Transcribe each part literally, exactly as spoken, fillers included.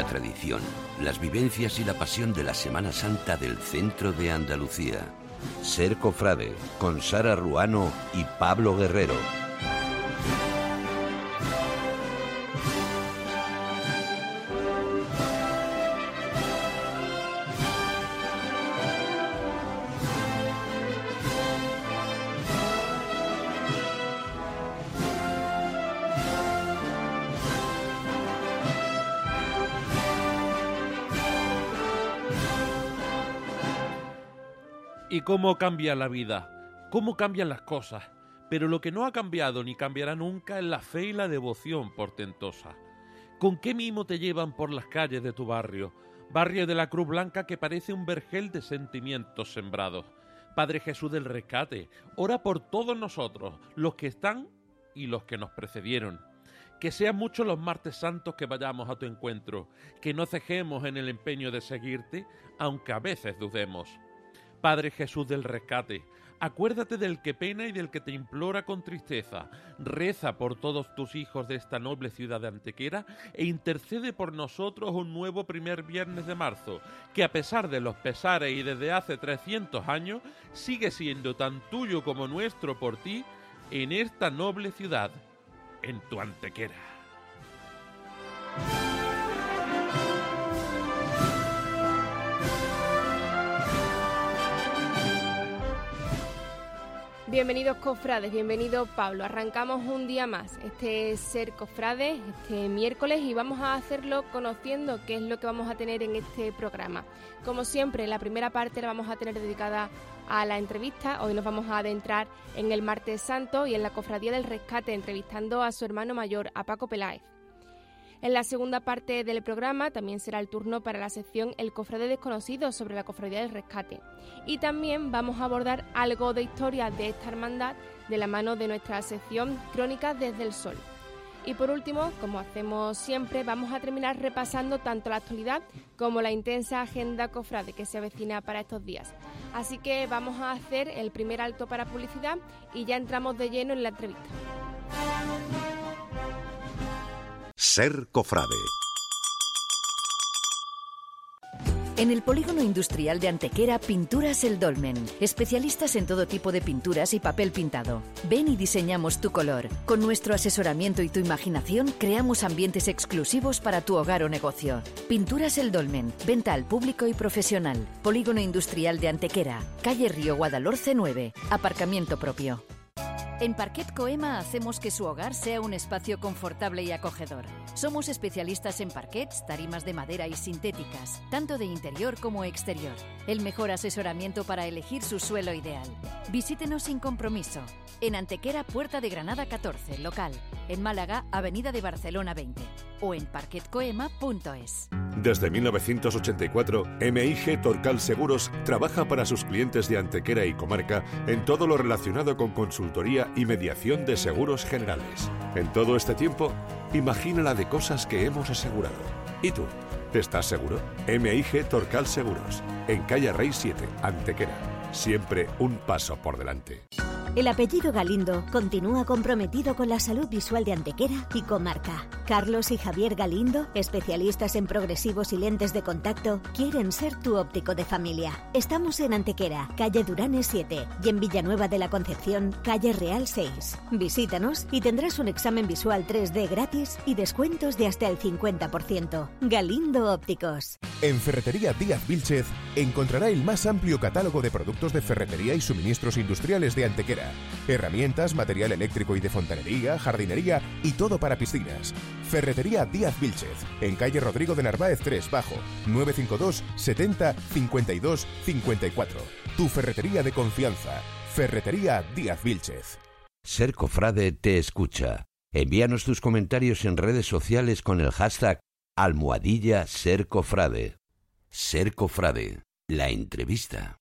La tradición, las vivencias y la pasión de la Semana Santa del centro de Andalucía. Ser Cofrade, con Sara Ruano y Pablo Guerrero. Y cómo cambia la vida, cómo cambian las cosas, pero lo que no ha cambiado ni cambiará nunca es la fe y la devoción portentosa. ¿Con qué mimo te llevan por las calles de tu barrio? Barrio de la Cruz Blanca que parece un vergel de sentimientos sembrados. Padre Jesús del Rescate, ora por todos nosotros, los que están y los que nos precedieron. Que sean muchos los martes santos que vayamos a tu encuentro, que no cejemos en el empeño de seguirte, aunque a veces dudemos. Padre Jesús del Rescate, acuérdate del que pena y del que te implora con tristeza. Reza por todos tus hijos de esta noble ciudad de Antequera e intercede por nosotros un nuevo primer viernes de marzo, que a pesar de los pesares y desde hace trescientos años, sigue siendo tan tuyo como nuestro por ti en esta noble ciudad, en tu Antequera. Bienvenidos cofrades, bienvenido Pablo. Arrancamos un día más, este es Ser Cofrades, este miércoles, y vamos a hacerlo conociendo qué es lo que vamos a tener en este programa. Como siempre, la primera parte la vamos a tener dedicada a la entrevista. Hoy nos vamos a adentrar en el Martes Santo y en la Cofradía del Rescate, entrevistando a su hermano mayor, a Paco Peláez. En la segunda parte del programa también será el turno para la sección El Cofrade Desconocido sobre la Cofradía del Rescate. Y también vamos a abordar algo de historia de esta hermandad de la mano de nuestra sección Crónicas desde el Sol. Y por último, como hacemos siempre, vamos a terminar repasando tanto la actualidad como la intensa agenda cofrade que se avecina para estos días. Así que vamos a hacer el primer alto para publicidad y ya entramos de lleno en la entrevista. Ser Cofrade. En el Polígono Industrial de Antequera, Pinturas El Dolmen. Especialistas en todo tipo de pinturas y papel pintado. Ven y diseñamos tu color. Con nuestro asesoramiento y tu imaginación, creamos ambientes exclusivos para tu hogar o negocio. Pinturas El Dolmen. Venta al público y profesional. Polígono Industrial de Antequera. Calle Río Guadalhorce nueve. Aparcamiento propio. En Parquet Coema hacemos que su hogar sea un espacio confortable y acogedor. Somos especialistas en parquets, tarimas de madera y sintéticas, tanto de interior como exterior. El mejor asesoramiento para elegir su suelo ideal. Visítenos sin compromiso. En Antequera, Puerta de Granada catorce, local. En Málaga, Avenida de Barcelona veinte. O en parquet coema punto es. Desde mil novecientos ochenta y cuatro, M I G Torcal Seguros trabaja para sus clientes de Antequera y comarca en todo lo relacionado con consultoría y mediación de seguros generales. En todo este tiempo, imagina la de cosas que hemos asegurado. ¿Y tú? ¿Estás seguro? M I G Torcal Seguros, en calle Rey siete, Antequera. Siempre un paso por delante. El apellido Galindo continúa comprometido con la salud visual de Antequera y comarca. Carlos y Javier Galindo, especialistas en progresivos y lentes de contacto, quieren ser tu óptico de familia. Estamos en Antequera, calle Duranes siete, y en Villanueva de la Concepción, calle Real seis. Visítanos y tendrás un examen visual tres D gratis y descuentos de hasta el cincuenta por ciento. Galindo Ópticos. En Ferretería Díaz Vílchez encontrará el más amplio catálogo de productos de ferretería y suministros industriales de Antequera. Herramientas, material eléctrico y de fontanería, jardinería y todo para piscinas. Ferretería Díaz Vílchez, en calle Rodrigo de Narváez tres Bajo, nueve cinco dos, setenta, cincuenta y dos, cincuenta y cuatro. Tu ferretería de confianza. Ferretería Díaz Vílchez. Ser Cofrade te escucha. Envíanos tus comentarios en redes sociales con el hashtag almohadilla Ser Cofrade. Ser Cofrade, la entrevista.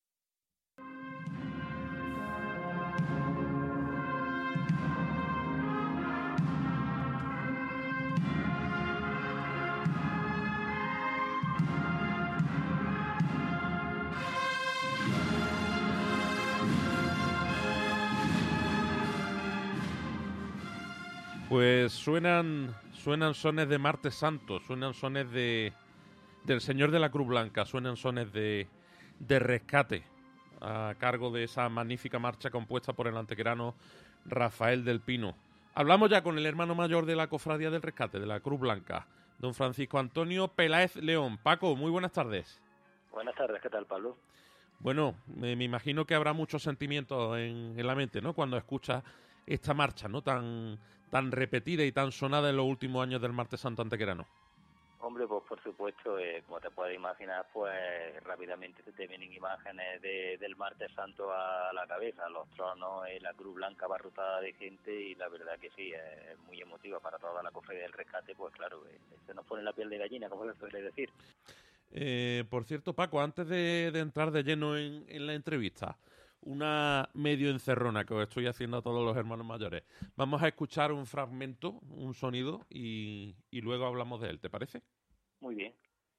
Pues suenan, suenan sones de Martes Santo, suenan sones de, del Señor de la Cruz Blanca. Suenan sones de, de rescate a cargo de esa magnífica marcha compuesta por el antequerano Rafael del Pino. Hablamos ya con el hermano mayor de la Cofradía del Rescate, de la Cruz Blanca, don Francisco Antonio Peláez León. Paco, muy buenas tardes. Buenas tardes, ¿qué tal, Pablo? Bueno, me, me imagino que habrá muchos sentimientos en, en la mente, ¿no?, cuando escuchas esta marcha, ¿no?, tan, tan repetida y tan sonada en los últimos años del Martes Santo antequerano. Hombre, pues por supuesto, eh, como te puedes imaginar, pues rápidamente te vienen imágenes de, del Martes Santo a la cabeza, los tronos, eh, la Cruz Blanca abarrotada de gente, y la verdad que sí, es muy emotiva para toda la Cofradía del Rescate. Pues claro, eh, se nos pone la piel de gallina, como se suele decir. Eh, por cierto, Paco, antes de, de entrar de lleno en, en la entrevista, una medio encerrona que os estoy haciendo a todos los hermanos mayores. Vamos a escuchar un fragmento, un sonido, y, y luego hablamos de él, ¿te parece? Muy bien.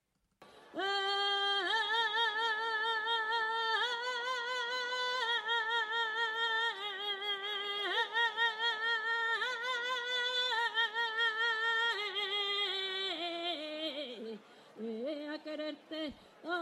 A quererte,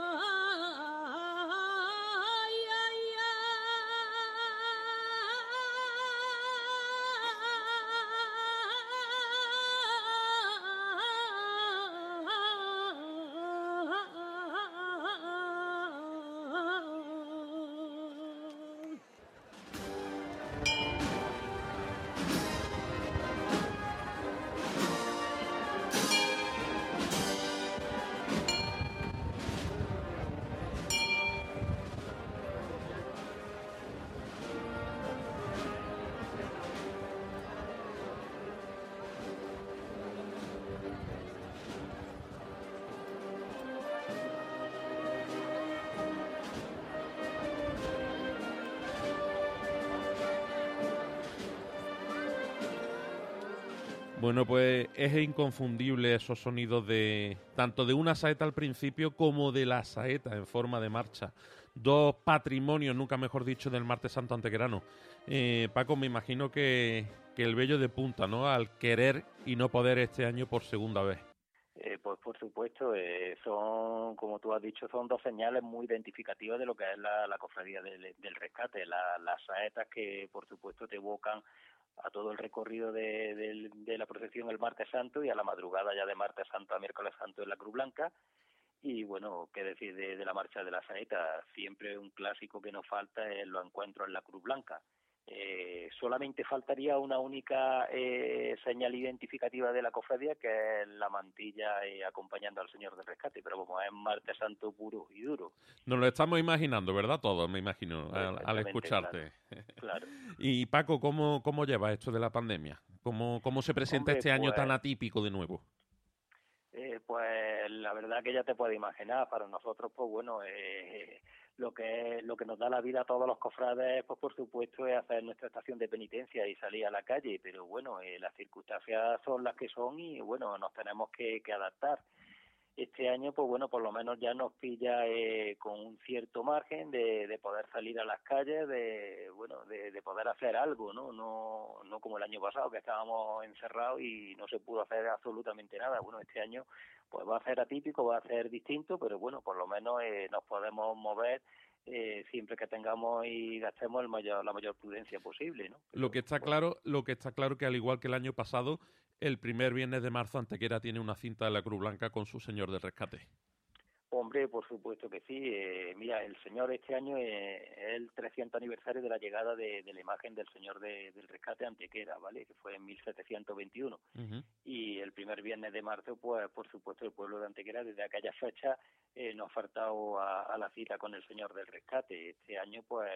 Bueno, pues es inconfundible esos sonidos de tanto de una saeta al principio como de la saeta en forma de marcha. Dos patrimonios, nunca mejor dicho, del Martes Santo antequerano. Eh, Paco, me imagino que, que el vello de punta, ¿no?, al querer y no poder este año por segunda vez. Eh, pues por supuesto, eh, son, como tú has dicho, son dos señales muy identificativas de lo que es la, la Cofradía del, del Rescate. La, las saetas que, por supuesto, te evocan a todo el recorrido de, de, de la procesión el Martes Santo, y a la madrugada ya de Martes Santo a Miércoles Santo en la Cruz Blanca. Y bueno, qué decir de, de la marcha de la saeta. Siempre un clásico que nos falta es los encuentros en la Cruz Blanca. Eh, solamente faltaría una única eh, señal identificativa de la cofradía, que es la mantilla eh, acompañando al Señor del Rescate, pero como es Martes Santo puro y duro. Nos lo estamos imaginando, ¿verdad? Todos, me imagino, al, al escucharte. Claro, claro. Y Paco, ¿cómo, cómo lleva esto de la pandemia? ¿Cómo, cómo se presenta Hombre, este año pues, tan atípico de nuevo? Eh, pues la verdad que ya te puedes imaginar, para nosotros, pues bueno, eh, lo que lo que nos da la vida a todos los cofrades, pues por supuesto, es hacer nuestra estación de penitencia y salir a la calle, pero bueno, eh, las circunstancias son las que son y bueno, nos tenemos que, que adaptar. Este año, pues bueno, por lo menos ya nos pilla eh, con un cierto margen de, de poder salir a las calles, de bueno, de, de poder hacer algo, ¿no? No no como el año pasado, que estábamos encerrados y no se pudo hacer absolutamente nada. Bueno, este año pues va a ser atípico, va a ser distinto, pero bueno, por lo menos eh, nos podemos mover eh, siempre que tengamos y gastemos el mayor, la mayor prudencia posible, ¿no? Pero, Lo que está bueno, claro, lo que está claro que al igual que el año pasado, el primer viernes de marzo Antequera tiene una cinta de la Cruz Blanca con su Señor del Rescate. Hombre, por supuesto que sí. Eh, mira, el Señor este año eh, es el trescientos aniversario de la llegada de, de la imagen del Señor de, del Rescate a Antequera, ¿vale? Que fue en mil setecientos veintiuno. Uh-huh. Y el primer viernes de marzo, pues por supuesto el pueblo de Antequera desde aquella fecha eh, nos ha faltado a, a la cita con el Señor del Rescate. Este año, pues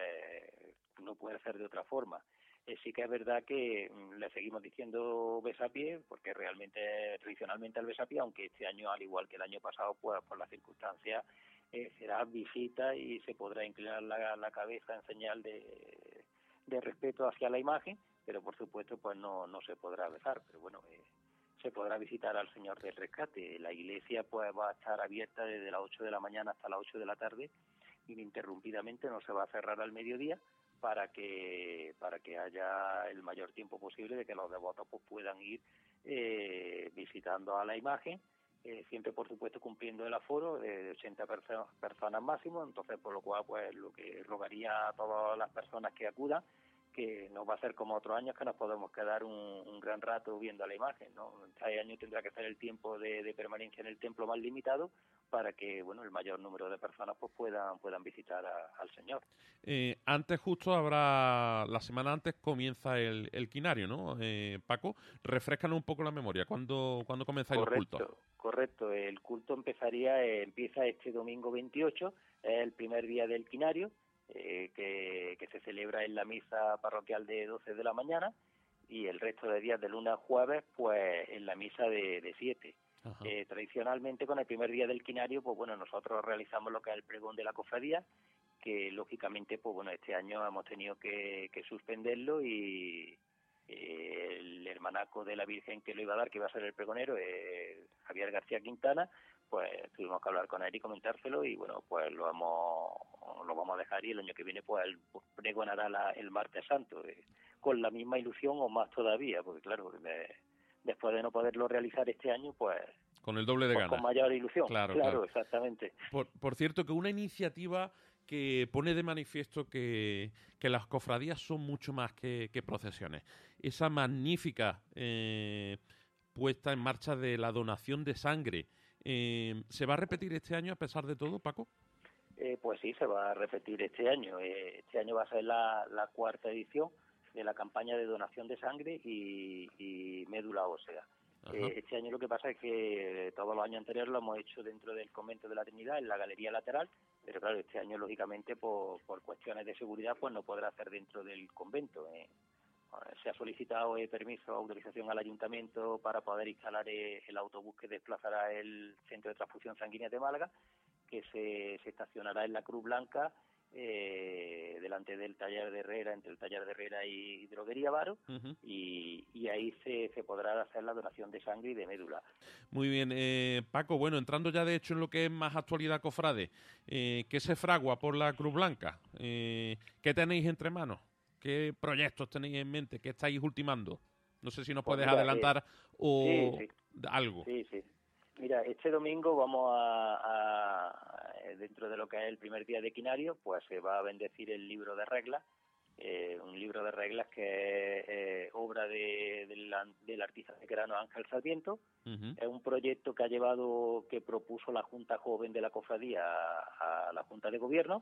no puede ser de otra forma. Eh, sí que es verdad que mm, le seguimos diciendo besapié, porque realmente, tradicionalmente el besapié, aunque este año, al igual que el año pasado, pues por las circunstancias, eh, será visita y se podrá inclinar la, la cabeza en señal de, de respeto hacia la imagen, pero por supuesto pues no, no se podrá besar, pero bueno, eh, se podrá visitar al Señor del Rescate. La iglesia pues va a estar abierta desde las ocho de la mañana hasta las ocho de la tarde, ininterrumpidamente, no se va a cerrar al mediodía, para que para que haya el mayor tiempo posible de que los devotos pues, puedan ir eh, visitando a la imagen eh, siempre por supuesto cumpliendo el aforo de ochenta perso- personas máximo, entonces por lo cual pues lo que rogaría a todas las personas que acudan, que no va a ser como otros años que nos podemos quedar un, un gran rato viendo la imagen, ¿no? Este año tendrá que ser el tiempo de, de permanencia en el templo más limitado para que, bueno, el mayor número de personas pues puedan puedan visitar a, al Señor. Eh, antes justo habrá, la semana antes comienza el, el quinario, ¿no? Eh, Paco, refréscanos un poco la memoria. ¿Cuándo, ¿cuándo comenzáis los cultos? Correcto, el culto empezaría, eh, empieza este domingo veintiocho, es el primer día del quinario, eh, que, que se celebra en la misa parroquial de doce de la mañana, y el resto de días de lunes a jueves, pues en la misa de, de siete. Eh, tradicionalmente, con el primer día del quinario, pues bueno, nosotros realizamos lo que es el pregón de la cofradía, que lógicamente, pues bueno, este año hemos tenido que, que suspenderlo y eh, el hermanaco de la Virgen que lo iba a dar, que iba a ser el pregonero, eh, Javier García Quintana, pues tuvimos que hablar con él y comentárselo, y bueno, pues lo vamos lo vamos a dejar, y el año que viene pues el pregonará la, el martes santo, eh, con la misma ilusión o más todavía, porque claro, de, después de no poderlo realizar este año, pues con el doble de pues ganas. Con mayor ilusión, claro, claro, claro. exactamente. Por, por cierto, que una iniciativa que pone de manifiesto que, que las cofradías son mucho más que, que procesiones. Esa magnífica eh, puesta en marcha de la donación de sangre, eh, ¿se va a repetir este año a pesar de todo, Paco? Eh, pues sí, se va a repetir este año. Eh, este año va a ser la, la cuarta edición de la campaña de donación de sangre y, y médula ósea. Eh, este año lo que pasa es que todos los años anteriores lo hemos hecho dentro del Convento de la Trinidad, en la galería lateral, pero claro, este año lógicamente por, por cuestiones de seguridad pues no podrá hacer dentro del convento. Eh, se ha solicitado eh, permiso, autorización al ayuntamiento para poder instalar eh, el autobús que desplazará el Centro de Transfusión Sanguínea de Málaga, que se, se estacionará en la Cruz Blanca, eh, delante del taller de Herrera, entre el taller de Herrera y Droguería Varo, uh-huh. y, y ahí se, se podrá hacer la donación de sangre y de médula. Muy bien, eh, Paco, bueno, entrando ya de hecho en lo que es más actualidad cofrade, eh, ¿qué se fragua por la Cruz Blanca? Eh, ¿Qué tenéis entre manos? ¿Qué proyectos tenéis en mente? ¿Qué estáis ultimando? No sé si nos pues puedes mira, adelantar eh, o sí, sí. algo. Sí, sí. Mira, este domingo vamos a, a, dentro de lo que es el primer día de quinario, pues se va a bendecir el libro de reglas, eh, un libro de reglas que es eh, obra de, de la, del artista veterano Ángel Sarmiento. Uh-huh. Es un proyecto que ha llevado, que propuso la Junta Joven de la Cofradía a, a la Junta de Gobierno,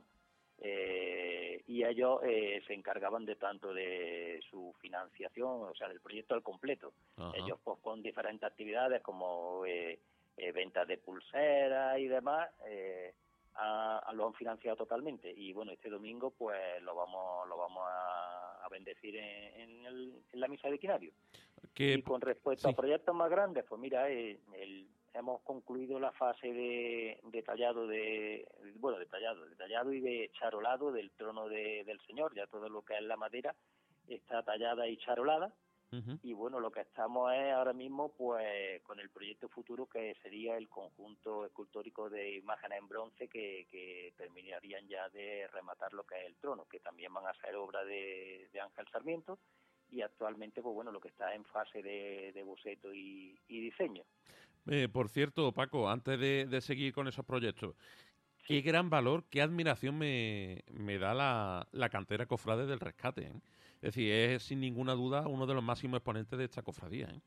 eh, y ellos eh, se encargaban de tanto de su financiación, o sea, del proyecto al completo. Uh-huh. Ellos pues con diferentes actividades como eh, Eh, ventas de pulseras y demás, eh, a, a lo han financiado totalmente, y bueno, este domingo pues lo vamos lo vamos a, a bendecir en, en, el, en la misa de quinario. ¿Qué? Y con respecto sí. a proyectos más grandes, pues mira, eh, el, hemos concluido la fase de detallado de bueno detallado detallado y de charolado del trono de, del Señor. Ya todo lo que es la madera está tallada y charolada. Uh-huh. Y bueno, lo que estamos es ahora mismo pues con el proyecto futuro, que sería el conjunto escultórico de imágenes en bronce que, que terminarían ya de rematar lo que es el trono, que también van a ser obra de, de Ángel Sarmiento, y actualmente pues bueno, lo que está en fase de, de boceto y, y diseño. Eh, por cierto, Paco, antes de, de seguir con esos proyectos, qué gran valor, qué admiración me, me da la, la cantera cofrade del Rescate, ¿eh? Es decir, es sin ninguna duda uno de los máximos exponentes de esta cofradía, ¿eh?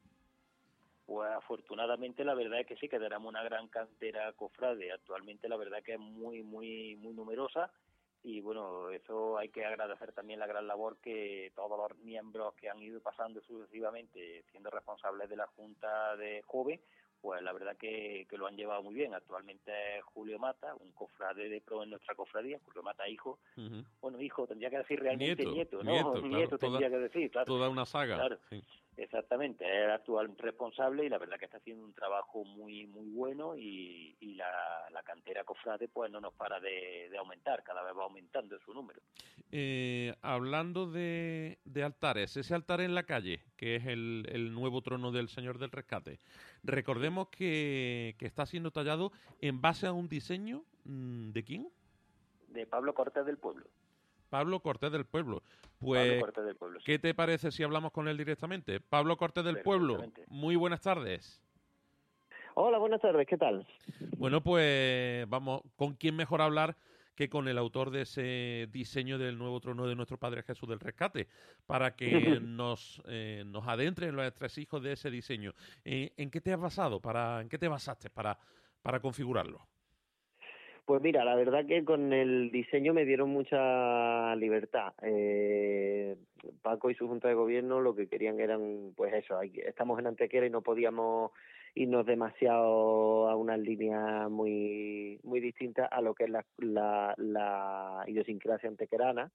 Pues afortunadamente la verdad es que sí, que tenemos una gran cantera cofrade. Actualmente la verdad que es muy, muy, muy numerosa, y bueno, eso hay que agradecer también la gran labor que todos los miembros que han ido pasando sucesivamente, siendo responsables de la Junta de Joven, pues la verdad que, que lo han llevado muy bien. Actualmente es Julio Mata, un cofrade de pro en nuestra cofradía. Julio Mata, hijo. Uh-huh. Bueno, hijo, tendría que decir realmente nieto, nieto ¿no? Nieto, claro, nieto tendría toda, que decir, claro. Toda una saga. Claro, sí. Exactamente, es el actual responsable, y la verdad que está haciendo un trabajo muy muy bueno, y, y la, la cantera cofrade pues no nos para de, de aumentar, cada vez va aumentando su número. Eh, hablando de, de altares, ese altar en la calle, que es el, el nuevo trono del Señor del Rescate, recordemos que, que está siendo tallado en base a un diseño, ¿de quién? De Pablo Cortés del Pueblo. Pablo Cortés del Pueblo. Pues, Pablo Cortés del Pueblo, sí. ¿Qué te parece si hablamos con él directamente? Pablo Cortés del Pueblo, muy buenas tardes. Hola, buenas tardes, ¿qué tal? Bueno, pues vamos, ¿con quién mejor hablar que con el autor de ese diseño del nuevo trono de nuestro Padre Jesús del Rescate, para que nos, eh, nos adentre en los entresijos de ese diseño? Eh, ¿En qué te has basado? Para, ¿En qué te basaste para, para configurarlo? Pues mira, la verdad que con el diseño me dieron mucha libertad. Eh, Paco y su junta de gobierno lo que querían eran, pues eso, hay, estamos en Antequera y no podíamos irnos demasiado a unas líneas muy muy distintas a lo que es la, la, la idiosincrasia antequerana.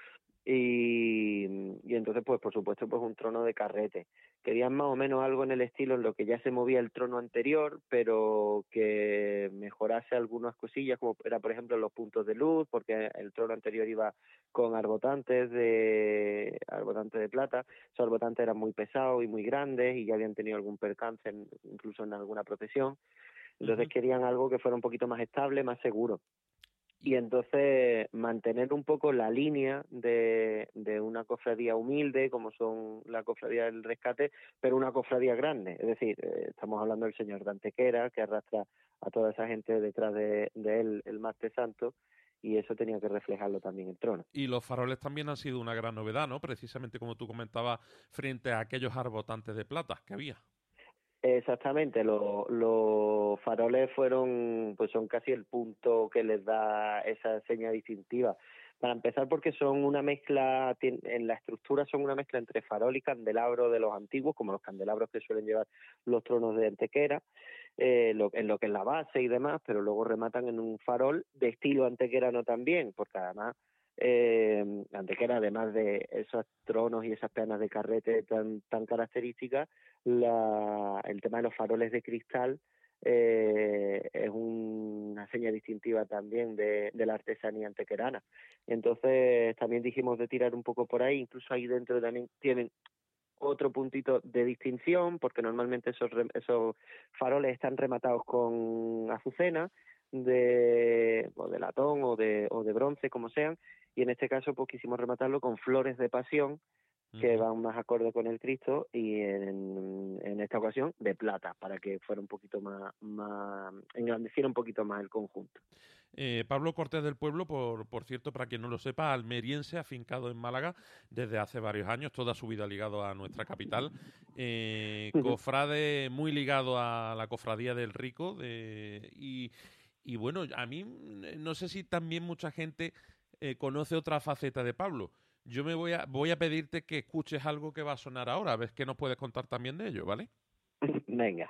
Y, y entonces, pues por supuesto, pues un trono de carrete. Querían más o menos algo en el estilo en lo que ya se movía el trono anterior, pero que mejorase algunas cosillas, como era, por ejemplo, los puntos de luz, porque el trono anterior iba con arbotantes de arbotantes de plata. Esos arbotantes eran muy pesados y muy grandes y ya habían tenido algún percance, en, incluso en alguna procesión. Entonces uh-huh. querían algo que fuera un poquito más estable, más seguro. Y entonces mantener un poco la línea de, de una cofradía humilde, como son la cofradía del Rescate, pero una cofradía grande. Es decir, eh, estamos hablando del Señor de Antequera, que arrastra a toda esa gente detrás de, de él, el Martes Santo, y eso tenía que reflejarlo también el trono. Y los faroles también han sido una gran novedad, ¿no? Precisamente como tú comentabas, frente a aquellos arbotantes de plata que había. Exactamente, los, los faroles fueron, pues son casi el punto que les da esa seña distintiva. Para empezar, porque son una mezcla, en la estructura son una mezcla entre farol y candelabro de los antiguos, como los candelabros que suelen llevar los tronos de Antequera, eh, lo, en lo que es la base y demás, pero luego rematan en un farol de estilo antequerano también, porque además eh, Antequera, además de esos tronos y esas peanas de carrete tan, tan características, La, el tema de los faroles de cristal eh, es un, una seña distintiva también de, de la artesanía antequerana. Entonces también dijimos de tirar un poco por ahí, incluso ahí dentro también tienen otro puntito de distinción, porque normalmente esos, esos faroles están rematados con azucena de, o de latón o de, o de bronce, como sean, y en este caso pues quisimos rematarlo con flores de pasión, que van más acorde con el Cristo, y en, en esta ocasión de plata, para que fuera un poquito más, más engrandeciera un poquito más el conjunto. Eh, Pablo Cortés del Pueblo, por, por cierto, para quien no lo sepa, almeriense, afincado en Málaga desde hace varios años, toda su vida ligado a nuestra capital, eh, cofrade muy ligado a la cofradía del Rico, de, y, y bueno, a mí no sé si también mucha gente eh, conoce otra faceta de Pablo. Yo me voy a voy a pedirte que escuches algo que va a sonar ahora, a ver qué nos puedes contar también de ello, ¿vale? Venga.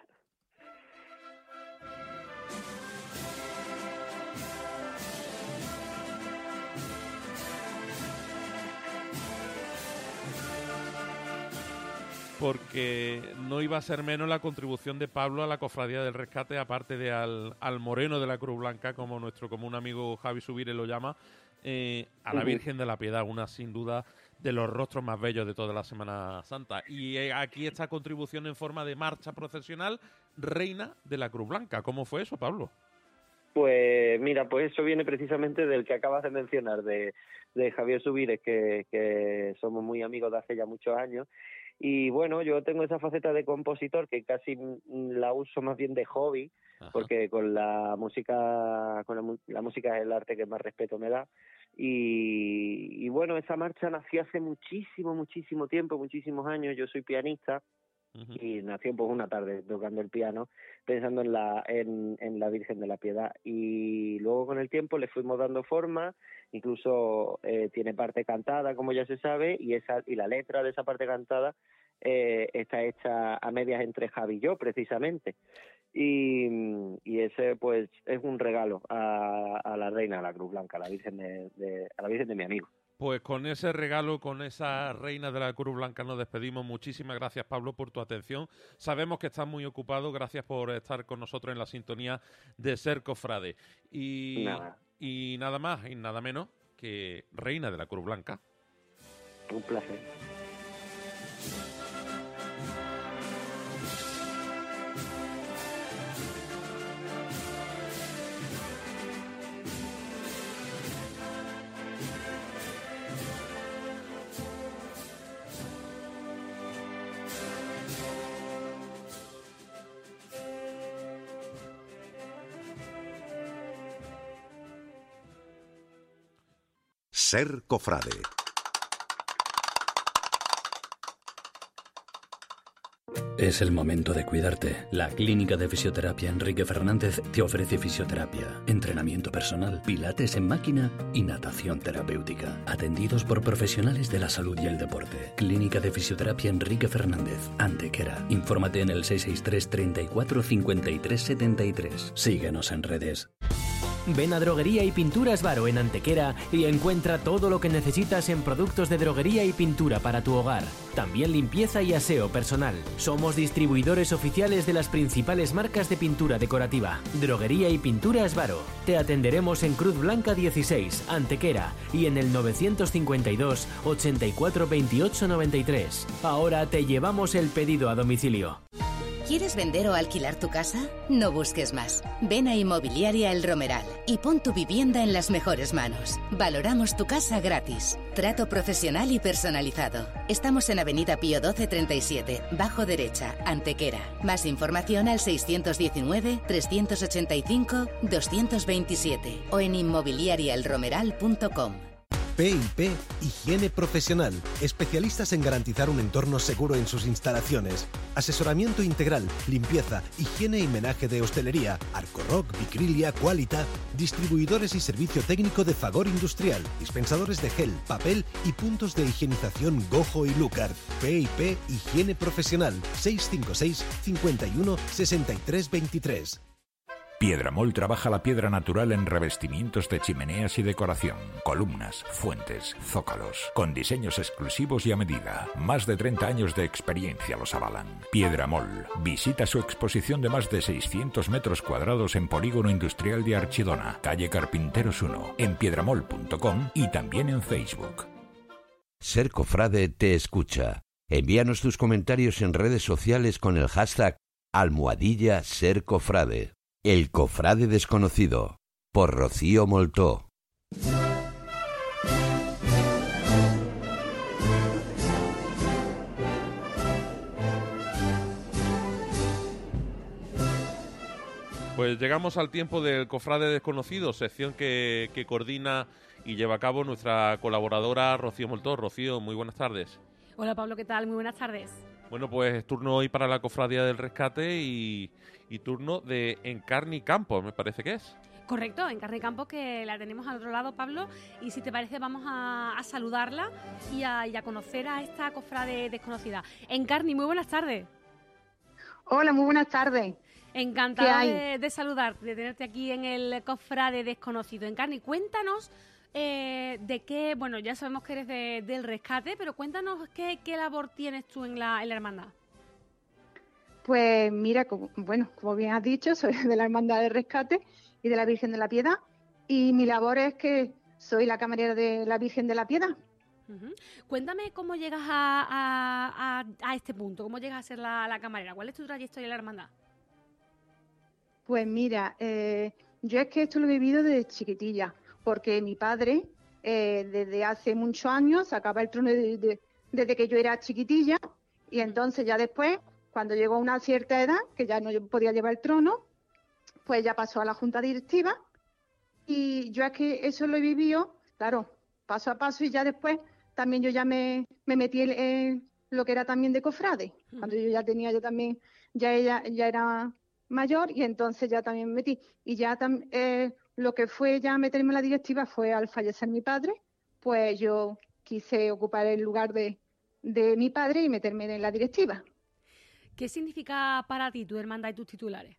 Porque no iba a ser menos la contribución de Pablo a la Cofradía del Rescate, aparte de al, al Moreno de la Cruz Blanca, como nuestro común amigo Javi Subire lo llama, eh, a la Virgen de la Piedad, una sin duda de los rostros más bellos de toda la Semana Santa. Y eh, aquí esta contribución en forma de marcha procesional, Reina de la Cruz Blanca. ¿Cómo fue eso, Pablo? Pues mira, pues eso viene precisamente del que acabas de mencionar, de, de Javier Subires, que, que somos muy amigos de hace ya muchos años. Y bueno, yo tengo esa faceta de compositor que casi la uso más bien de hobby. Ajá. Porque con la música, con la, la música es el arte que más respeto me da. Y, y bueno, esa marcha nació hace muchísimo, muchísimo tiempo, muchísimos años. Yo soy pianista. Uh-huh. Y nació pues una tarde tocando el piano, pensando en la en, en la Virgen de la Piedad, y luego con el tiempo le fuimos dando forma, incluso eh, tiene parte cantada, como ya se sabe, y esa y la letra de esa parte cantada eh, está hecha a medias entre Javi y yo, precisamente, y, y ese pues es un regalo a, a la Reina de la Cruz Blanca, a la Virgen de, de a la Virgen de mi amigo. Pues con ese regalo, con esa Reina de la Cruz Blanca nos despedimos. Muchísimas gracias, Pablo, por tu atención. Sabemos que estás muy ocupado. Gracias por estar con nosotros en la sintonía de Ser Cofrade. Y nada, y nada más y nada menos que Reina de la Cruz Blanca. Un placer. Ser cofrade. Es el momento de cuidarte. La Clínica de Fisioterapia Enrique Fernández te ofrece fisioterapia, entrenamiento personal, pilates en máquina y natación terapéutica. Atendidos por profesionales de la salud y el deporte. Clínica de Fisioterapia Enrique Fernández, Antequera. Infórmate en el seis seis tres, treinta y cuatro, cincuenta y tres, setenta y tres. Síguenos en redes. Ven a Droguería y Pinturas Varo en Antequera y encuentra todo lo que necesitas en productos de droguería y pintura para tu hogar. También limpieza y aseo personal. Somos distribuidores oficiales de las principales marcas de pintura decorativa. Droguería y Pinturas Varo. Te atenderemos en Cruz Blanca dieciséis, Antequera, y en el novecientos cincuenta y dos, ochenta y cuatro, veintiocho, noventa y tres. Ahora te llevamos el pedido a domicilio. ¿Quieres vender o alquilar tu casa? No busques más. Ven a Inmobiliaria El Romeral y pon tu vivienda en las mejores manos. Valoramos tu casa gratis. Trato profesional y personalizado. Estamos en Avenida Pío doce treinta y siete, bajo derecha, Antequera. Más información al seiscientos diecinueve, trescientos ochenta y cinco, doscientos veintisiete o en inmobiliaria el romeral punto com. P y P Higiene Profesional, especialistas en garantizar un entorno seguro en sus instalaciones. Asesoramiento integral, limpieza, higiene y menaje de hostelería, Arcorock, Vicrilia, Qualita, distribuidores y servicio técnico de Fagor Industrial, dispensadores de gel, papel y puntos de higienización Gojo y Lucar. P y P Higiene Profesional, seiscientos cincuenta y seis, cincuenta y uno, sesenta y tres, veintitrés. Piedramol trabaja la piedra natural en revestimientos de chimeneas y decoración, columnas, fuentes, zócalos, con diseños exclusivos y a medida. Más de treinta años de experiencia los avalan. Piedramol. Visita su exposición de más de seiscientos metros cuadrados en Polígono Industrial de Archidona, calle Carpinteros uno, en piedramol punto com y también en Facebook. Ser Cofrade te escucha. Envíanos tus comentarios en redes sociales con el hashtag almohadilla Ser Cofrade. El Cofrade Desconocido, por Rocío Moltó. Pues llegamos al tiempo del Cofrade Desconocido, sección que, que coordina y lleva a cabo nuestra colaboradora Rocío Moltó. Rocío, muy buenas tardes. Hola Pablo, ¿qué tal? Muy buenas tardes. Bueno, pues es turno hoy para la Cofradía del Rescate y, y turno de Encarni Campos, me parece que es. Correcto, Encarni Campos, que la tenemos al otro lado, Pablo, y si te parece vamos a, a saludarla y a, y a conocer a esta cofrade desconocida. Encarni, muy buenas tardes. Hola, muy buenas tardes. Encantada de, de saludarte, de tenerte aquí en el Cofrade Desconocido. Encarni, cuéntanos eh, de qué, bueno, ya sabemos que eres de, del rescate, pero cuéntanos qué, qué labor tienes tú en la, en la hermandad. Pues mira, como, bueno, como bien has dicho, soy de la Hermandad del Rescate y de la Virgen de la Piedad, y mi labor es que soy la camarera de la Virgen de la Piedad. Uh-huh. Cuéntame cómo llegas a, a, a, a este punto, cómo llegas a ser la, la camarera, ¿cuál es tu trayectoria en la hermandad? Pues mira, eh, yo es que esto lo he vivido desde chiquitilla, porque mi padre eh, desde hace muchos años sacaba el trono de, de, desde que yo era chiquitilla, y entonces ya después, cuando llegó a una cierta edad, que ya no podía llevar el trono, pues ya pasó a la junta directiva, y yo es que eso lo he vivido, claro, paso a paso, y ya después también yo ya me, me metí en, en lo que era también de cofrade, uh-huh. Cuando yo ya tenía, yo también, ya ella ya era mayor, y entonces ya también me metí, y ya tam, eh, lo que fue ya meterme en la directiva fue al fallecer mi padre, pues yo quise ocupar el lugar de, de mi padre y meterme en la directiva. ¿Qué significa para ti tu hermandad y tus titulares?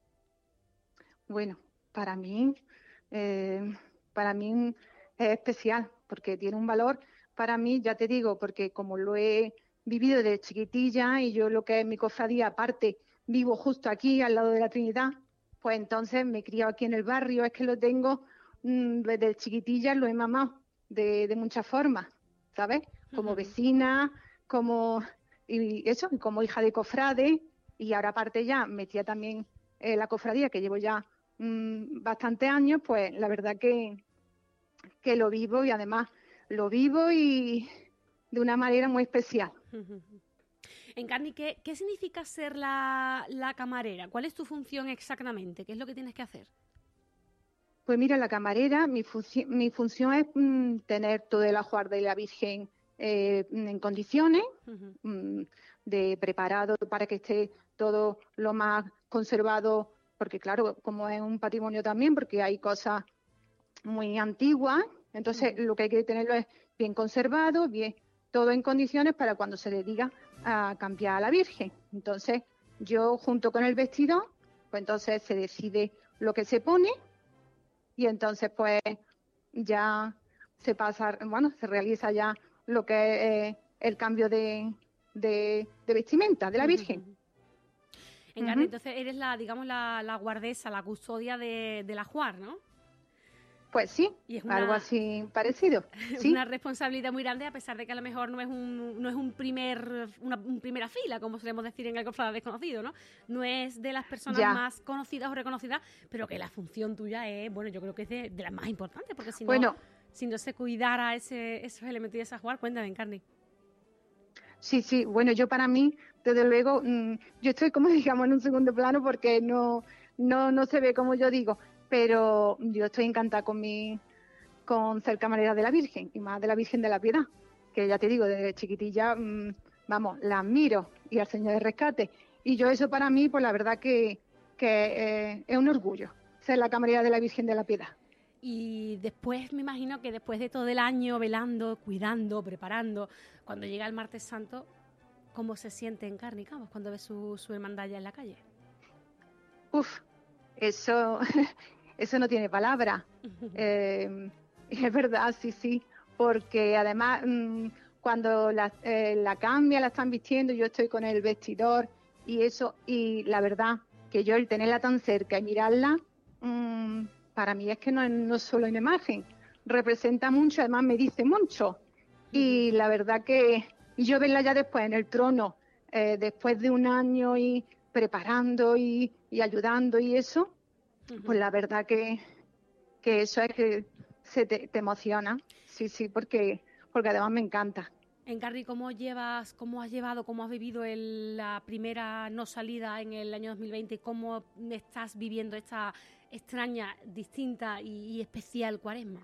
Bueno, para mí, eh, para mí es especial, porque tiene un valor para mí, ya te digo, porque como lo he vivido desde chiquitilla, y yo lo que es mi cofradía, aparte, vivo justo aquí, al lado de la Trinidad, pues entonces me he criado aquí en el barrio, es que lo tengo mmm, desde chiquitilla, lo he mamado de, de muchas formas, ¿sabes? Como uh-huh. vecina, como y eso, como hija de cofrade, y ahora aparte ya metía también eh, la cofradía, que llevo ya mmm, bastantes años, pues la verdad que, que lo vivo, y además lo vivo y de una manera muy especial. Uh-huh. Encarni, ¿qué, ¿qué significa ser la, la camarera? ¿Cuál es tu función exactamente? ¿Qué es lo que tienes que hacer? Pues mira, la camarera, mi, funci- mi función es mm, tener todo el ajuar de la Virgen eh, en condiciones, Ujú. mm, de preparado para que esté todo lo más conservado, porque claro, como es un patrimonio también, porque hay cosas muy antiguas, entonces lo que hay que tenerlo es bien conservado, bien todo en condiciones para cuando se le diga a cambiar a la Virgen. Entonces yo junto con el vestido, pues entonces se decide lo que se pone y entonces pues ya se pasa, bueno, se realiza ya lo que es eh, el cambio de, de, de vestimenta de la Virgen. Encarni, entonces eres la, digamos, la, la guardesa, la custodia de, del ajuar, ¿no? Pues sí, Y es una- algo así parecido. Es Sí. una responsabilidad muy grande, a pesar de que a lo mejor no es un no es un primer una un primera fila, como solemos decir en el Cofrade Desconocido, ¿no? No es de las personas Ya. más conocidas o reconocidas, pero que la función tuya es, bueno, yo creo que es de, de las más importantes, porque si no, Bueno. si no se cuidara ese, esos elementos y ese ajuar, cuéntame, Encarni. Sí, sí, bueno, yo para mí, desde luego, mm, yo estoy como digamos en un segundo plano porque no, no, no se ve como yo digo, pero yo estoy encantada con mi, con ser camarera de la Virgen y más de la Virgen de la Piedad, que ya te digo, desde chiquitilla, mm, vamos, la admiro y al Señor de Rescate. Y yo eso para mí, pues la verdad que, que eh, es un orgullo ser la camarera de la Virgen de la Piedad. Y después, me imagino que después de todo el año velando, cuidando, preparando, cuando llega el Martes Santo, ¿cómo se siente Encarni, vamos, cuando ve su, su hermandad ya en la calle? Uf, eso, eso no tiene palabra. Eh, es verdad, sí, sí, porque además mm, cuando la, eh, la cambia, la están vistiendo, yo estoy con el vestidor y eso, y la verdad que yo el tenerla tan cerca y mirarla, mm, para mí es que no es no solo una imagen, representa mucho, además me dice mucho. Y la verdad que y yo verla ya después en el trono, eh, después de un año y preparando y, y ayudando y eso, pues la verdad que, que eso es que se te, te emociona, sí, sí, porque, porque además me encanta. Encarni, ¿cómo llevas, cómo has llevado, cómo has vivido el- la primera no salida en el año dos mil veinte? ¿Cómo estás viviendo esta extraña, distinta y, y especial Cuaresma?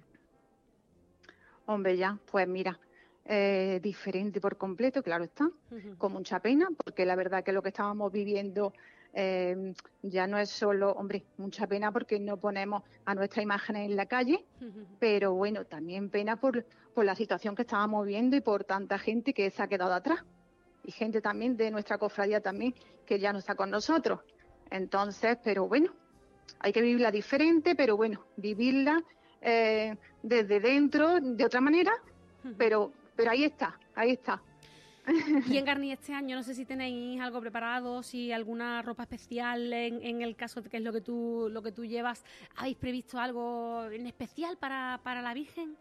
Hombre, ya, pues mira, eh, diferente por completo, claro está, con mucha pena, porque la verdad que lo que estábamos viviendo eh, ya no es solo, hombre, mucha pena porque no ponemos a nuestra imagen en la calle, pero bueno, también pena por, por la situación que estábamos viendo y por tanta gente que se ha quedado atrás. Y gente también de nuestra cofradía también que ya no está con nosotros. Entonces, pero bueno, hay que vivirla diferente, pero bueno, vivirla eh, desde dentro, de otra manera, pero, pero ahí está, ahí está. Y Encarni, este año no sé si tenéis algo preparado, si alguna ropa especial en, en el caso de que es lo que tú lo que tú llevas, ¿habéis previsto algo en especial para, para la Virgen?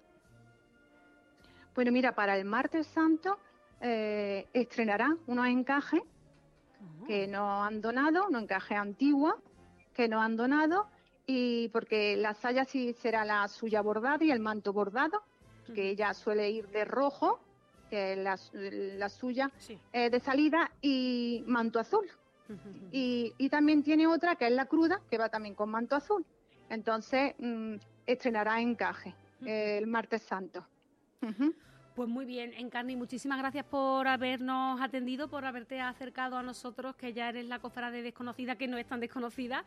Bueno, mira, para el Martes Santo eh, estrenará unos encajes que nos han donado, unos encajes antiguos que nos han donado, y porque la saya sí será la suya bordada y el manto bordado, que ella suele ir de rojo, que es la, la suya eh, de salida, y manto azul. Y, y también tiene otra que es la cruda, que va también con manto azul. Entonces mm, estrenará encaje eh, el Martes Santo. Ujú. Pues muy bien, Encarni, muchísimas gracias por habernos atendido, por haberte acercado a nosotros, que ya eres la cofrade desconocida, que no es tan desconocida.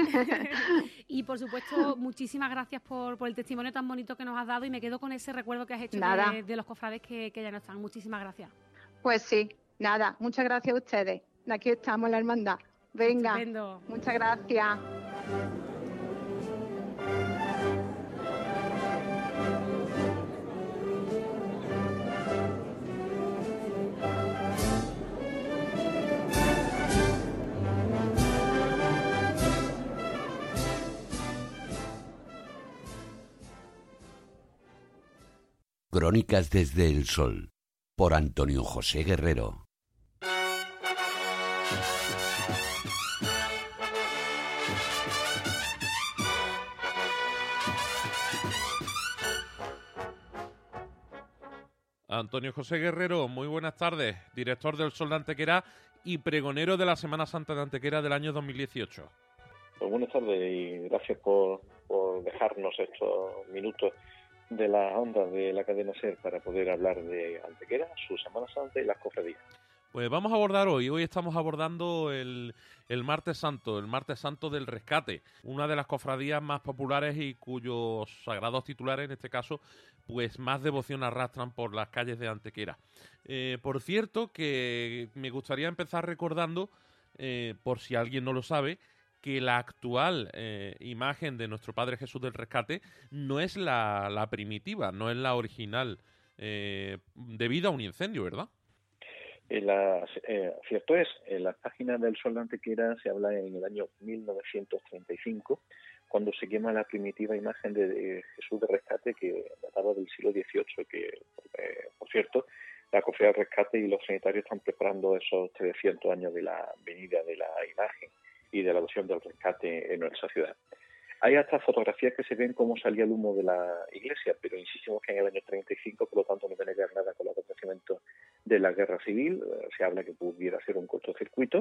Y por supuesto, muchísimas gracias por, por el testimonio tan bonito que nos has dado, y me quedo con ese recuerdo que has hecho Nada. de, de los cofrades que, que ya no están. Muchísimas gracias. Pues sí, nada, muchas gracias a ustedes. Aquí estamos en la hermandad. Venga, Estupendo. muchas gracias. Crónicas desde el Sol, por Antonio José Guerrero. Antonio José Guerrero, muy buenas tardes, director del Sol de Antequera y pregonero de la Semana Santa de Antequera del año dos mil dieciocho. Pues buenas tardes y gracias por, por dejarnos estos minutos de las ondas de la cadena SER para poder hablar de Antequera, su Semana Santa y las cofradías. Pues vamos a abordar hoy, hoy estamos abordando el, el Martes Santo, el Martes Santo del Rescate, una de las cofradías más populares y cuyos sagrados titulares, en este caso, pues más devoción arrastran por las calles de Antequera. Eh, por cierto, que me gustaría empezar recordando, eh, por si alguien no lo sabe, que la actual eh, imagen de nuestro Padre Jesús del Rescate no es la, la primitiva, no es la original, eh, debido a un incendio, ¿verdad? En las, eh, cierto es, en las páginas del Sol de Antequera se habla en el año mil novecientos treinta y cinco, cuando se quema la primitiva imagen de, de Jesús de Rescate, que databa del siglo dieciocho, que, eh, por cierto, la Cofradía del Rescate y los Trinitarios están preparando esos trescientos años de la venida de la imagen y de la adopción del rescate en nuestra ciudad. Hay hasta fotografías que se ven cómo salía el humo de la iglesia, pero insistimos que en el año treinta y cinco, por lo tanto, no tiene que ver nada con los acontecimientos de la guerra civil. Se habla que pudiera ser un cortocircuito.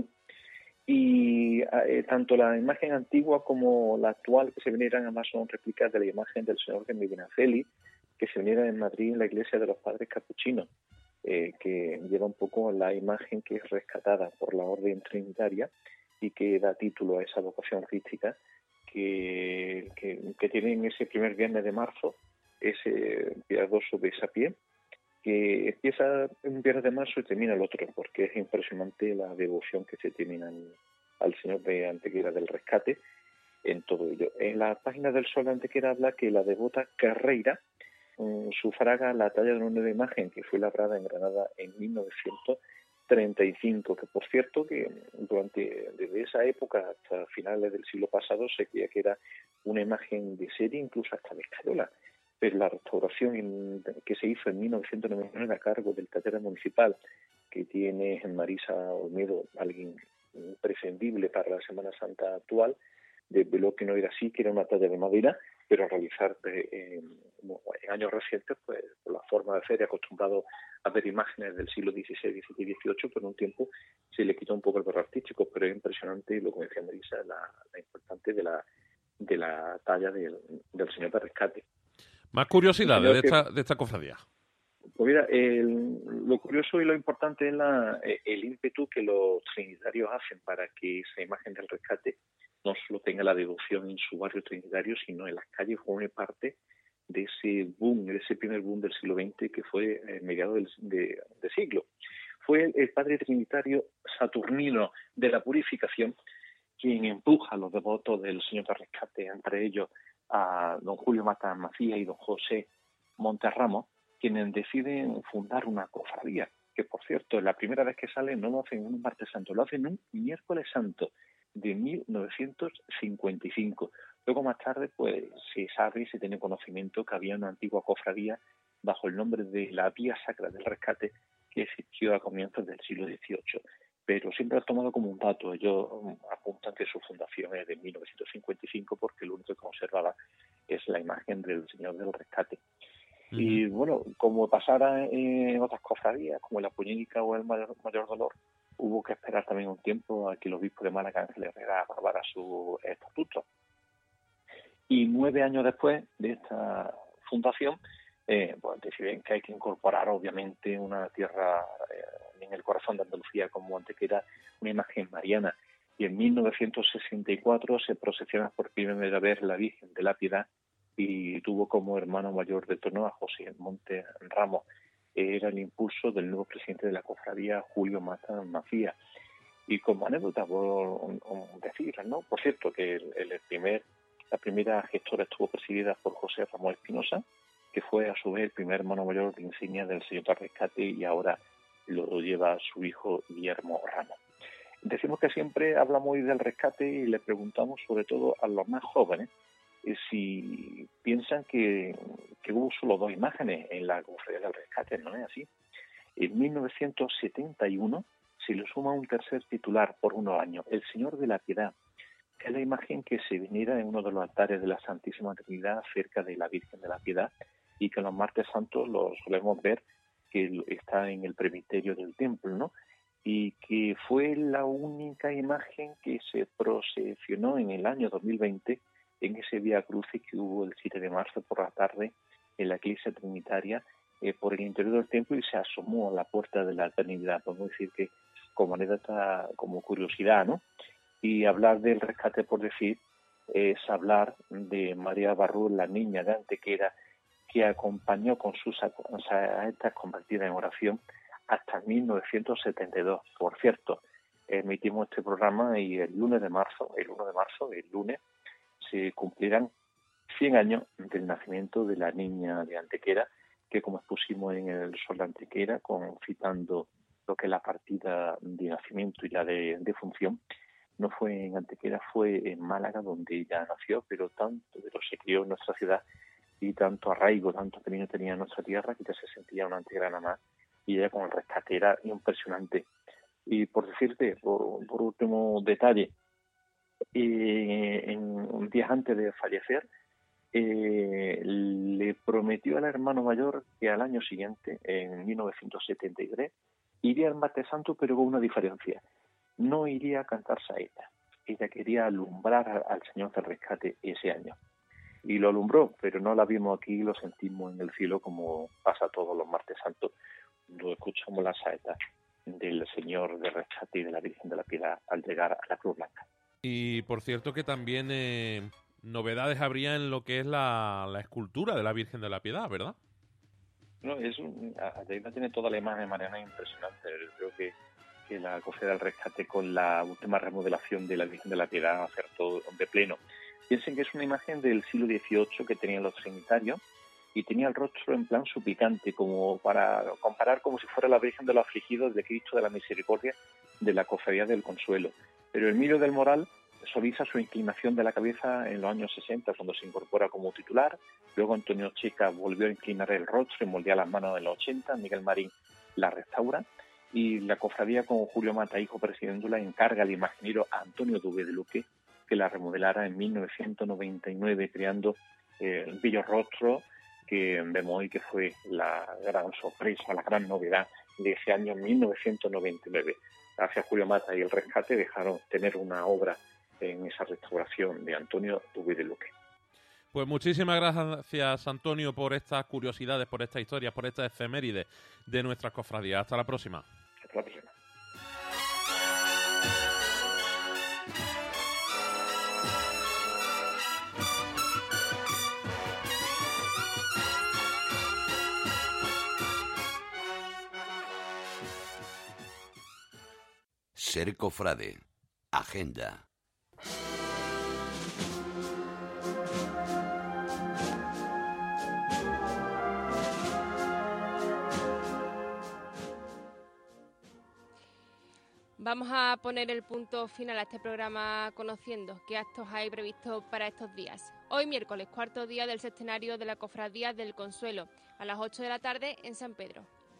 Y eh, tanto la imagen antigua como la actual que se veneran, además, son réplicas de la imagen del señor de Medinaceli, que se venera en Madrid en la iglesia de los Padres Capuchinos, eh, que lleva un poco la imagen que es rescatada por la orden trinitaria y que da título a esa vocación artística que, que, que tiene en ese primer viernes de marzo, ese piadoso besapié, que empieza un viernes de marzo y termina el otro, porque es impresionante la devoción que se tiene al, al Señor de Antequera del Rescate en todo ello. En la página del Sol de Antequera habla que la devota Carreira um, sufraga la talla de una nueva imagen que fue labrada en Granada en mil novecientos treinta y cinco, que por cierto que durante desde esa época hasta finales del siglo pasado se creía que era una imagen de serie, incluso hasta de escayola, pero la restauración en, que se hizo en mil novecientos noventa y nueve a cargo del taller municipal que tiene Marisa Olmedo, alguien imprescindible para la Semana Santa actual, desveló que no era así, que era una talla de madera, pero realizar de, eh, en años recientes, pues por la forma de hacer, acostumbrado a ver imágenes del siglo dieciséis, diecisiete y dieciocho, por un tiempo se le quitó un poco el valor artístico, pero es impresionante lo que decía Marisa, la, la importante de la de la talla del, del Señor de Rescate. Más curiosidades de esta, de esta cofradía. Pues mira, el, lo curioso y lo importante es la, el ímpetu que los trinitarios hacen para que esa imagen del rescate no solo tenga la devoción en su barrio trinitario, sino en las calles forme parte de ese boom, de ese primer boom del siglo veinte que fue en mediados del de, de siglo. Fue el, el padre trinitario Saturnino de la Purificación quien empuja a los devotos del Señor de Rescate, entre ellos a don Julio Mata Macías y don José Monterramos, quienes deciden fundar una cofradía, que por cierto, la primera vez que sale no lo hacen en un martes santo, lo hacen un miércoles santo de mil novecientos cincuenta y cinco. Luego más tarde pues se sabe y se tiene conocimiento que había una antigua cofradía bajo el nombre de la Vía Sacra del Rescate que existió a comienzos del siglo dieciocho. Pero siempre ha tomado como un dato. Ellos apuntan que su fundación es de mil novecientos cincuenta y cinco porque lo único que conservaba es la imagen del Señor del Rescate. Uh-huh. Y bueno, como pasara en otras cofradías, como la Puñínica o el Mayor, Mayor Dolor, hubo que esperar también un tiempo a que el obispo de Málaga, Ángel Herrera, aprobara su estatuto. Y nueve años después de esta fundación, eh, pues deciden que hay que incorporar obviamente una tierra eh, en el corazón de Andalucía como Antequera, una imagen mariana. Y en mil novecientos sesenta y cuatro se procesiona por primera vez la Virgen de la Piedad y tuvo como hermano mayor de trono a José Monte Ramos. Era el impulso del nuevo presidente de la cofradía, Julio Mata Macías. Y como anécdota, por decir, ¿no? Por cierto, que el, el primer, la primera gestora estuvo presidida por José Ramón Espinosa, que fue a su vez el primer hermano mayor de insignia del Señor del Rescate y ahora lo lleva su hijo Guillermo Ramos. Decimos que siempre hablamos del rescate y le preguntamos sobre todo a los más jóvenes eh, si piensan que, que hubo solo dos imágenes en la cofradía del rescate. No es así. En mil novecientos setenta y uno se le suma un tercer titular por unos años, el Señor de la Piedad, que es la imagen que se venera en uno de los altares de la Santísima Trinidad cerca de la Virgen de la Piedad y que en los martes santos lo solemos ver que está en el presbiterio del templo, ¿no? Y que fue la única imagen que se procesionó en el año dos mil veinte en ese Vía Crucis que hubo el siete de marzo por la tarde en la iglesia trinitaria eh, por el interior del templo y se asomó a la puerta de la eternidad. Podemos decir que como anécdota, como curiosidad, ¿no? Y hablar del rescate, por decir, es hablar de María Barrú, la niña de Antequera, que acompañó con sus saetas convertidas en oración hasta mil novecientos setenta y dos. Por cierto, emitimos este programa y el lunes de marzo, el uno de marzo, el lunes, se cumplirán cien años del nacimiento de la niña de Antequera, que como expusimos en el Sol de Antequera, con, citando lo que es la partida de nacimiento y la de defunción, no fue en Antequera, fue en Málaga donde ella nació, pero tanto de lo se crió en nuestra ciudad y tanto arraigo, tanto cariño tenía en nuestra tierra que ya se sentía una antequerana más y ella con el rescate era impresionante. Y por decirte, por, por último detalle, eh, en un día antes de fallecer, eh, le prometió al hermano mayor que al año siguiente, en mil novecientos setenta y tres, iría al martes santo, pero con una diferencia. No iría a cantar saeta. Ella quería alumbrar al Señor del Rescate ese año. Y lo alumbró, pero no la vimos aquí, lo sentimos en el cielo como pasa todos los martes santos, cuando escuchamos la saeta del Señor del Rescate y de la Virgen de la Piedad al llegar a la Cruz Blanca. Y por cierto que también eh, novedades habría en lo que es la, la escultura de la Virgen de la Piedad, ¿verdad? No, es un, Adela tiene toda la imagen, Mariana, impresionante. Yo creo que, que la Cofradía del Rescate con la última remodelación de la Virgen de la Piedad acertó de pleno. Piensen que es una imagen del siglo dieciocho que tenían los trinitarios y tenía el rostro en plan suplicante, como para comparar como si fuera la Virgen de los Afligidos de Cristo de la Misericordia de la Cofradía del Consuelo. Pero Emilio del Moral suaviza su inclinación de la cabeza en los años sesenta, cuando se incorpora como titular. Luego Antonio Checa volvió a inclinar el rostro y moldear las manos en los ochenta. Miguel Marín la restaura. Y la cofradía, con Julio Mata, hijo presidiéndola, encarga al imaginero Antonio Duque de Luque que la remodelara en mil novecientos noventa y nueve, creando eh, el bello rostro que vemos hoy, que fue la gran sorpresa, la gran novedad de ese año mil novecientos noventa y nueve. Gracias a Julio Mata y el Rescate dejaron tener una obra en esa restauración de Antonio Duque de Luque. Pues muchísimas gracias, Antonio, por estas curiosidades, por estas historias, por estas efemérides de nuestras cofradías. Hasta la próxima. Hasta la próxima. Ser cofrade. Agenda. Vamos a poner el punto final a este programa conociendo qué actos hay previstos para estos días. Hoy miércoles, cuarto día del sextenario de la Cofradía del Consuelo, a las ocho de la tarde en San Pedro.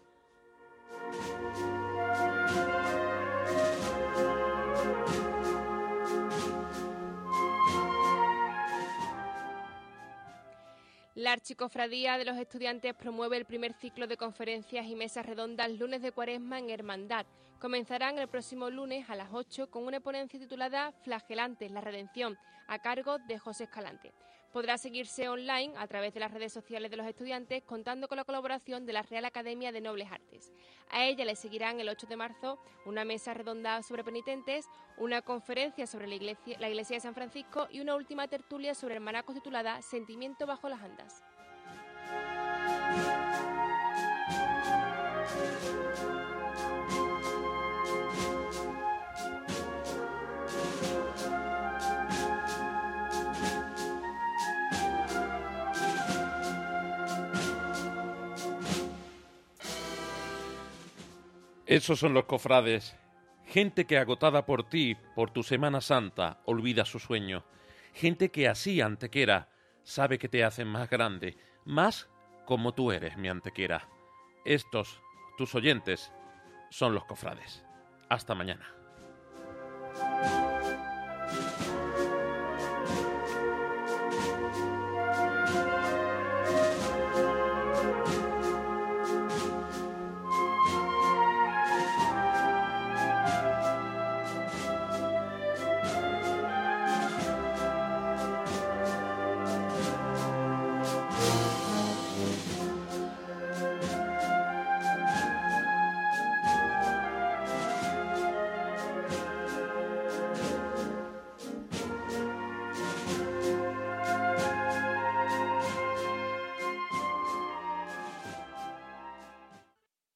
La Archicofradía de los Estudiantes promueve el primer ciclo de conferencias y mesas redondas lunes de Cuaresma en Hermandad. Comenzarán el próximo lunes a las ocho con una ponencia titulada Flagelantes, la redención, a cargo de José Escalante. Podrá seguirse online a través de las redes sociales de los estudiantes, contando con la colaboración de la Real Academia de Nobles Artes. A ella le seguirán el ocho de marzo una mesa redonda sobre penitentes, una conferencia sobre la iglesia, la iglesia de San Francisco y una última tertulia sobre hermanacos titulada Sentimiento bajo las andas. Esos son los cofrades, gente que agotada por ti, por tu Semana Santa, olvida su sueño, gente que así, Antequera, sabe que te hacen más grande, más como tú eres, mi Antequera. Estos, tus oyentes, son los cofrades. Hasta mañana.